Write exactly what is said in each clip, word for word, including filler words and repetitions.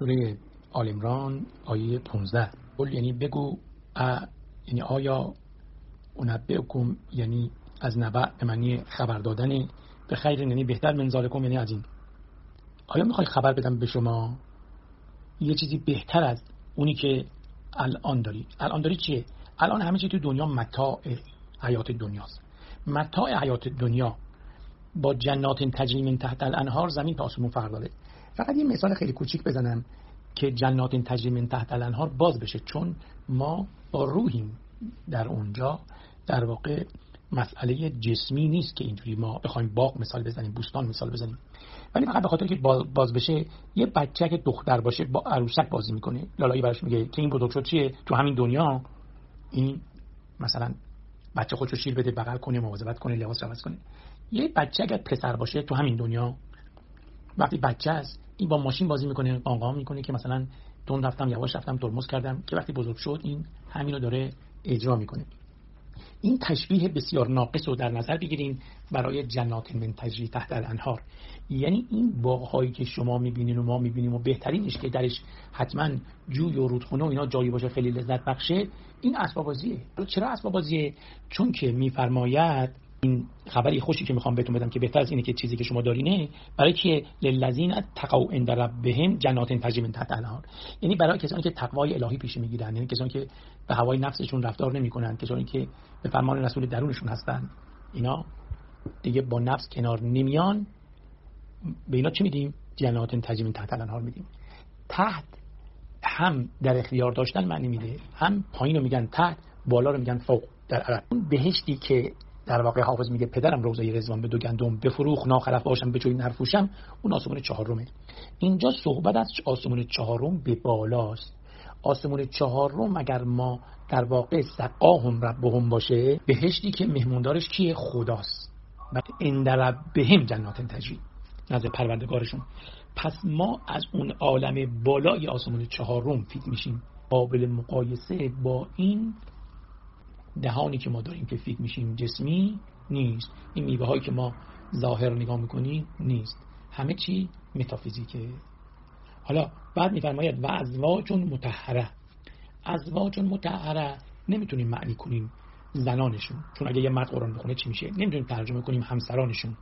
سوره آل عمران آیه پانزده قل یعنی بگو ا یعنی آیا انبئکم یعنی از نبأ به معنی خبر دادن به خیر یعنی بهتر من ذالکم یعنی از این آیا میخوای خبر بدم به شما یه چیزی بهتر از اونی که الان داری الان داری چیه الان همه چی تو دنیا متاع حیات دنیاست متاع حیات دنیا با جنات تجری من تحت الانهار زمین تا آسمون فرق داره. فقط یه مثال خیلی کوچیک بزنم که جنات تجری من تحت الانهار باز بشه، چون ما با روحیم در اونجا. در واقع مسئله جسمی نیست که اینجوری ما بخوایم باغ مثال بزنیم، بوستان مثال بزنیم، ولی فقط به خاطر که باز بشه. یه بچه که دختر باشه با عروسک بازی میکنه، لالایی براش میگه که این بزرگ شد چیه تو همین دنیا، این مثلا بچه خودشو شیر بده، بغل کنه، مواظبت کنه، لباس عوض کنه. یه بچه اگه پسر باشه تو همین دنیا، وقتی بچه است این با ماشین بازی میکنه، قانقام میکنه که مثلا تون رفتم یواش رفتم ترمز کردم، که وقتی بزرگ شد این همینو داره اجرا میکنه. این تشبیه بسیار ناقص رو در نظر بگیریم برای جنات من تجری تحت الانهار. یعنی این باغ‌هایی که شما میبینین و ما میبینیم و بهترینش که درش حتما جوی و رودخونه و اینا جایی باشه خیلی لذت بخشه، این اسباب بازیه. چرا اسباب بازیه؟ چون که میفرماید این خبری خوشی که میخوام بهتون بدم که بهتر از اینه که چیزی که شما دارینه، برای که للذین اتقوا عند ربهم جنات تجری من تحت الانهار، یعنی برای کسانی که تقوای الهی پیشه میگیرن، یعنی کسانی که به هوای نفسشون رفتار نمیکنن، کسانی که به فرمان رسول درونشون هستن، اینا دیگه با نفس کنار نمیان. به اینا چی میدیم؟ جنات تجری من تحت الانهار میدیم. تحت هم در اختیار داشتن معنی میده، هم پایین رو میگن تحت، بالا رو میگن فوق در عرب. اون بهشتی که در واقع حافظ میگه پدرم روضه رضوان به دو گندم بفروخ ناخلف باشم به جوی نرفوشم، اون آسمون چهارمه. اینجا صحبت از آسمون چهارم به بالاست. آسمون چهارم اگر ما در واقع سقاهم ربهم باشه، بهشتی که مهموندارش کیه؟ خداست. بعد عند ربهم جنات تجری، نزد پروردگارشون. پس ما از اون عالم بالای آسمون چهارم فیت میشیم، قابل مقایسه با این دهانی که ما داریم که فکر میشیم جسمی نیست. این میوه هایی که ما ظاهر نگاه میکنیم نیست، همه چی متافیزیکه. حالا بعد میفرماید و ازواج مطهره. ازواج مطهره نمیتونیم معنی کنیم زنانشون، چون اگه یه مرد قرآن بخونه چی میشه؟ نمیتونیم ترجمه کنیم همسرانشون.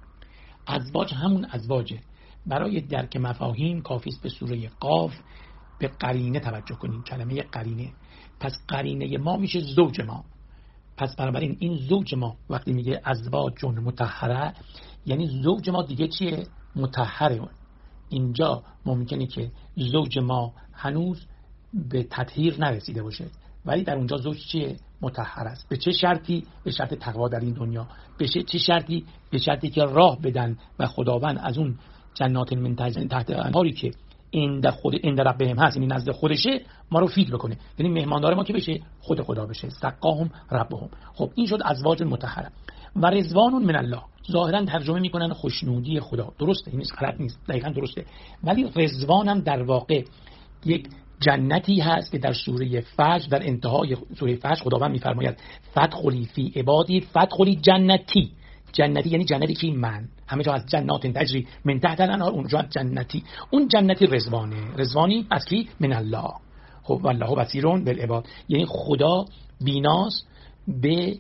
ازواج همون ازواجه. برای درک مفاهیم کافی است به سوره قاف به قرینه توجه کنیم، کلمه قرینه. پس قرینه ما میشه زوج ما. پس بنابراین این زوج ما وقتی میگه ازواج مطهره، یعنی زوج ما دیگه چیه؟ مطهره. اینجا ممکنه که زوج ما هنوز به تطهیر نرسیده باشه، ولی در اونجا زوج چیه؟ مطهر است. به چه شرطی؟ به شرط تقوا در این دنیا. به چه شرطی؟ به شرطی که راه بدن و خداوند از اون جنات من تجری تحت الانهاری که این خود این ربهم هست، یعنی نزد خودشه، ما رو فید بکنه. یعنی مهماندار ما که بشه خود خدا بشه، سقاهم ربهم. خب این شد ازواج مطهره. و رضوان من الله، ظاهرا ترجمه میکنن خوشنودی خدا، درسته، این غلط نیست، دقیقاً درسته. ولی رضوان هم در واقع یک جنتی هست که در سوره فجر، در انتهای سوره فجر خداوند میفرماید فدخلی فی عبادی فدخلی جنتی. جنتی یعنی جنتی که من همه جا از جنات تجری من تحت الانهار، اونجا جنتی. اون جنتی رضوانه. رضوانی از کی؟ من الله. خب والله بصیر بالعباد، یعنی خدا بیناست به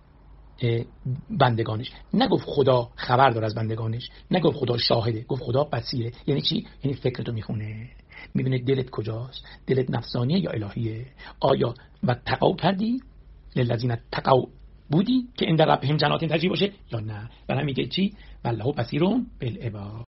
بندگانش. نگفت خدا خبر داره از بندگانش، نگفت خدا شاهده، گفت خدا بصیره. یعنی چی؟ یعنی فکرتو میخونه، میبینه دلت کجاست، دلت نفسانیه یا الهیه. آیا و تقوا کردی؟ للذین تقوا بودی که عند ربهم جنات تجری باشه یا نه؟ برای میگه چی؟ والله بصیر بالعباد.